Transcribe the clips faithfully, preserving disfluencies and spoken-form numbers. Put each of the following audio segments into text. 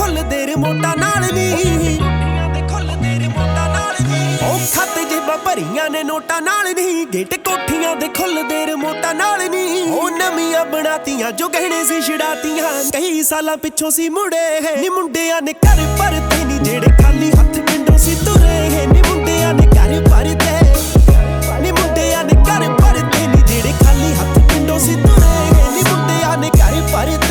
ਖੁੱਲਦੇ ਰਿਮੋਟਾਂ ਨਾਲ ਨੀ ਉਹ ਖਾਤੇ ਜੇਬਾਂ ਭਰੀਆਂ ਨੇ ਨੋਟਾਂ ਨਾਲ ਨੀ ਗੇਟ ਕੋਠੀਆਂ ਦੇ ਖੁੱਲਦੇ ਰਿਮੋਟਾਂ ਨਾਲ ਨੀ ਉਹ ਨਵੀਆਂ ਬਣਾਤੀਆਂ ਜੋ ਗਹਿਣੇ ਸੀ ਛਡਾਤੀਆਂ ਕਈ ਸਾਲਾਂ ਪਿੱਛੋਂ ਸੀ ਮੁੜੇ ਨੀ ਮੁੰਡਿਆਂ ਨੇ ਘਰ ਭਰਤੇ ਨੀ ਜਿਹੜੇ ਖਾਲੀ ਹੱਥ ਪਿੰਡੋਂ ਸੀ ਤੁਰੇ ਨੀ ਮੁੰਡਿਆਂ ਨੇ ਘਰ ਭਰਤੇ ਨੀ ਮੁੰਡਿਆਂ ਨੇ ਘਰ ਭਰਤੇ ਨੀ ਜਿਹੜੇ ਖਾਲੀ ਹੱਥ ਪਿੰਡੋਂ ਸੀ ਤੁਰੇ ਨੀ ਮੁੰਡਿਆਂ ਨੇ ਘਰ ਭਰਤੇ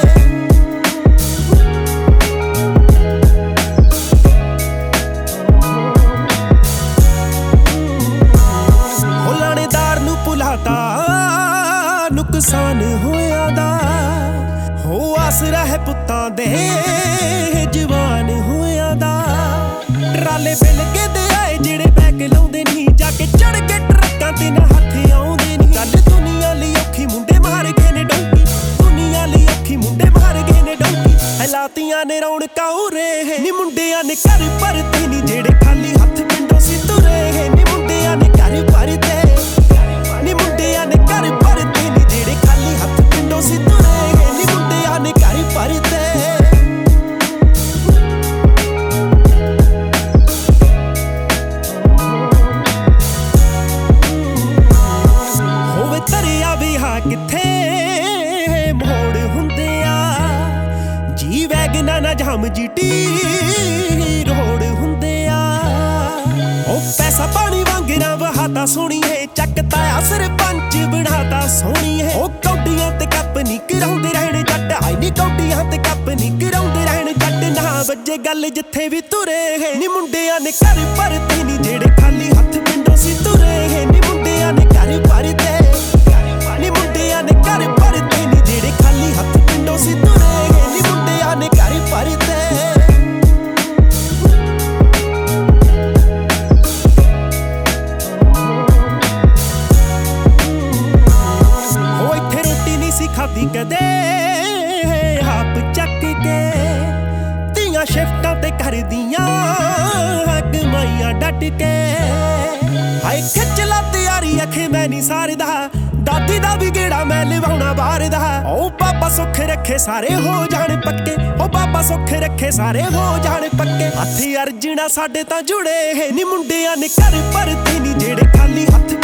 ਨੁਕਸਾਨ ਹੋਇਆ ਦਾ ਹੋ ਆਸਰਾ ਹੈ ਪੁੱਤਾਂ ਦੇ ਜਵਾਨ ਹੋਇਆ ਦਾ ਟਰਾਲੇ ਬਿਲ ਕੇ ਦੇ ਆਏ ਜਿਹੜੇ ਬੈਕ ਲਾਉਂਦੇ ਨਹੀਂ ਜਾ ਕੇ ਚੜ ਕੇ ਟਰੱਕਾਂ ਤੇ ਨਾ ਹੱਥ ਆਉਂਦੇ ਨਹੀਂ ਗੱਲ ਦੁਨੀਆ ਲਈ ਔਖੀ ਮੁੰਡੇ ਮਾਰ ਗਏ ਨੇ ਡੌਂਕੀ ਦੁਨੀਆ ਲਈ ਔਖੀ ਮੁੰਡੇ ਮਾਰ ਗਏ ਨੇ ਡੌਂਕੀ ਹਲਾਤੀਆਂ ਨੇ ਰੌਣਕਾਂ ਉਰੇ ਨੀ ਮੁੰਡਿਆਂ ਨੇ ਘਰ ਭਰਤੇ ਨੀ ਜਿਹੜੇ ਖਾਲੀ ਹੱਥ ਪਿੰਡੋਂ ਸੀ ਤੁਰੇ ਨੀ ਮੁੰਡਿਆਂ ਨੇ ਘਰ ਭਰਤੇ ਨੀ ਮੁੰਡਿਆਂ ਨੇ ਘਰ ਭਰਤੇ ਨੀ ਜਿਹੜੇ ਖਾਲੀ ਹੱਥ ਪਿੰਡੋਂ ਸੀ ਤੁਰੇ ਨੀ ਮੁੰਡਿਆਂ ਨੇ ਘਰ ਭਰਤੇ ਹੋਵੇ ਤਰਿਆ ਵੀ ਹਾਂ ਕਿੱਥੇ ਮੋੜ ਹੁੰਦੇ ਆ ਜੀ ਵੈਗਨਾਂ ਨਾ ਜਾਮ ਜੀਟੀ ਰੋਡ ਹੁੰਦੇ ਆ ਉਹ ਪੈਸਾ ਪਾਣੀ ਵਾਂਗਰਾ ਵਹਾਤਾ ਸੋਹਣੀਏ ਚੱਕਤਾ ਆ ਸਰਪੰਚ ਬਣਾਤਾ ਸੋਹਣੀਏ ਉਹ ਕੌਡੀਆਂ ਤੇ ਕੱਪ ਨੀ ਕਰਾਉਂਦੇ ਰਹਿਣ ਜੱਟ ਆਈ ਨੀ ਕੌਡੀਆਂ ਤੇ ਕੱਪ ਨੀ ਕਰਾਉਂਦੇ ਰਹਿਣ ਜੱਟ ਨਾ ਵੱਜੇ ਗੱਲ ਜਿੱਥੇ ਵੀ ਤੁਰੇ ਨੀ ਮੁੰਡਿਆਂ ਨੇ ਘਰ ਭਰਤੇ ਨੀ ਜਿਹੜੇ ਖਾਲੀ ਹੱਥ ਪਿੰਡੋਂ ਸੀ ਤੁਰੇ ਨੀ ਮੁੰਡਿਆਂ ਨੇ ਘਰ ਭਰਤੇ ਨੀ ਮੁੰਡਿਆਂ ਨੇ ਘਰ ਭਰਤੇ ਨੀ ਜਿਹੜੇ ਖਾਲੀ ਹੱਥ ਪਿੰਡੋਂ ਸੀ ਤੁਰੇ ਨੀ ਮੁੰਡਿਆਂ ਨੇ ਘਰ ਭਰਤੇ ਖਾਦੀ ਕਦੇ ਆਪ ਚੱਕ ਕੇ ਧੀਆਂ ਸ਼ਿਫਟਾਂ ਤੇ ਕਰਦੀਆਂ ਕਮਾਈਆਂ ਡਟ ਕੇ ਹਾਏ ਖਿੱਚ ਲਾ ਤਿਆਰੀ ਅਖੇ ਮੈਂ ਨਹੀਂ ਸਾਰਦਾ ਦਾਦੀ ਦਾ ਵੀ ਗੇੜਾ ਮੈਂ ਲਿਵਾਉਣਾ ਬਾਹਰ ਦਾ ਉਹ ਬਾਬਾ ਸੁੱਖ ਰੱਖੇ ਸਾਰੇ ਹੋ ਜਾਣ ਪੱਕੇ ਉਹ ਬਾਬਾ ਸੁੱਖ ਰੱਖੇ ਸਾਰੇ ਹੋ ਜਾਣ ਪੱਕੇ ਹੱਥ ਅਰਜਣਾ ਸਾਡੇ ਤਾਂ ਜੁੜੇ ਨੀ ਮੁੰਡਿਆਂ ਨੇ ਘਰ ਭਰਤੇ ਨੀ ਜਿਹੜੇ ਖਾਲੀ ਹੱਥ